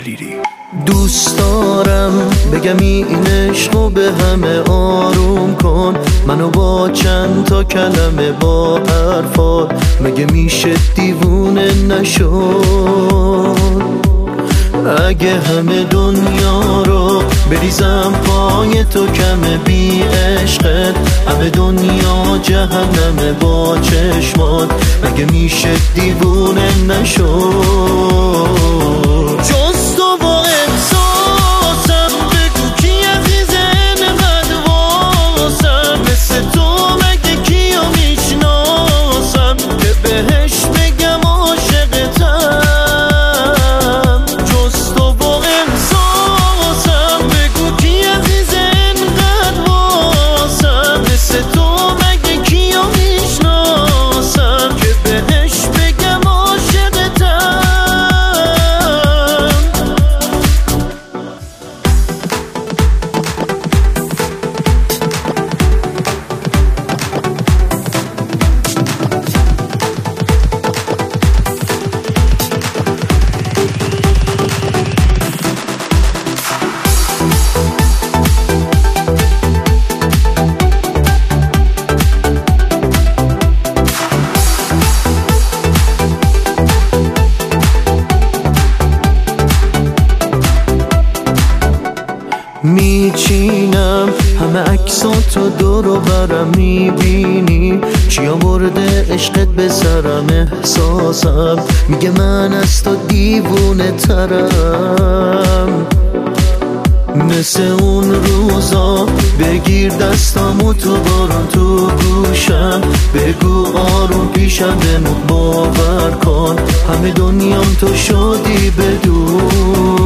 دلیری. دوست دارم بگم این عشقو به همه آروم کن، منو با چند تا کلمه با حرفات مگه میشه دیوونه نشد. اگه همه دنیا رو بریزم پای تو کمه بی عشقت، همه دنیا جهنمه با چشمات مگه میشه دیوونه نشد. جز تو با احساسم بگو کی عزیزه انقدر واسم، مثل تو مگه کیو میشناسم که بهش بگم عاشقتم. میچینم همه عکساتو دور و برم، میبینی چی آورده عشقت به سرم. احساسم میگه من از تو دیوونه ترم، مثل اون روزا بگیر دستامو تو بارون تو گوشم، بگو آروم پیشم بنو باور کن، همه دنیام تو شدی بدون.